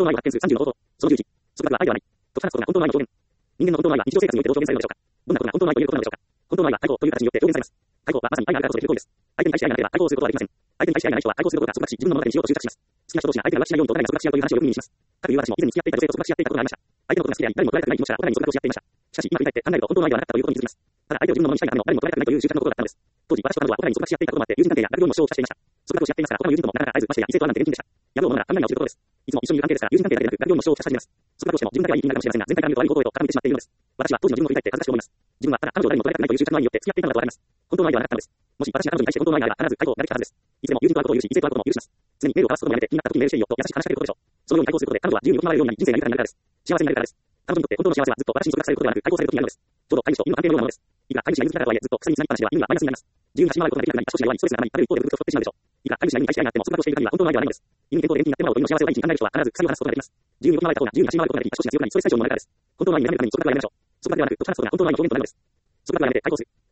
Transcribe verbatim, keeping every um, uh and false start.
当の愛は発見数さんじゅうの法則。そのじゅういち、束縛は愛ではない。と話すことが本当の愛の表現。人間の本当の愛は日常生活においてどう表現されるのでしょうか。どんなことが本当の愛ということなのでしょうか。本当の愛は対抗という形によって表現されます。対抗はまさに愛があるからこそできる行為です。相手に対して愛がなければ対抗することはできません。相手に対して愛がない人は対抗することが束縛し、自分の物語にしようと執着します。好きな人同士が相手が浮気しないようにとお互いが束縛し合うという話をよく耳にします。かくいう私も以前に付き合っていた女性と束縛し合っていたことがありました。相手のことが好きであり、誰も捉えたくない気持ちからお互いに束縛をし合っていました。しかし、今振り返って考えると本当の愛ではなかったということに気づきます。ただ相手を自分のものにしたいがための誰も捉えたくないという執着のことだったのです。当時、私と彼女はお互いに束縛し合っていたこともあって、友人関係や学業にも支障をきたしていました。束縛をし合っていますから、他の友人ともなかなか会えず、ましてや異性とはなんて現金でした。やろうものなら考え直しることです。いつも一緒にいる関係ですから、友人関係だけでなく、学業にも支障をきたし始めます。束縛をしても自分だけはいい気になるかもしれませんが、全体から見ると悪いことへと傾いてしまっているのです。私は当時の自分を振り返って恥ずかしく思います。自分はただ彼女を誰にも捉えたくないという執着の愛によって付き合っていたのだとわかります。本当の愛ではなかったのです。もし私が彼女に対して本当の愛があれば、必ず回答ができたはずです。いつでも友人と会うことを許し、異性と会うことも許します。常にメールを交わすこともやめて、気になった時にメールしていいよと優しく話しかけることでしょう。そのように対抗することで、彼女は自由に動き回れるようになり、人生が豊かになるからです。幸せになるからです。彼女にとって本当の幸せはずっと私に束縛されることではなく、対抗される時にあるのです。ちょうど飼い主と犬の関係のようなものです。いくら飼い主が犬好きだからとはいえ、ずっと鎖につなぎっぱなしでは犬にはマイナスになります。自由に走り回ることができなくなり、少し弱い、ストレスがたまり、ある一方で不服と太ってしまうでしょう。いくら飼い主が犬に対して愛があっても、束縛をしている限りは本当の愛ではないのです。犬に健康で元気になってもらおうと犬の幸せを第一に考える人は必ず鎖を離すことができます。自由に動き回れた方が自由に走り回ることができ、少しが強くなり、ストレス解消にもなるからです。本当の愛になるために束縛はやめましょう。束縛ではなく、人と話すことが本当の愛の表現となるのです。束縛はやめて対抗する。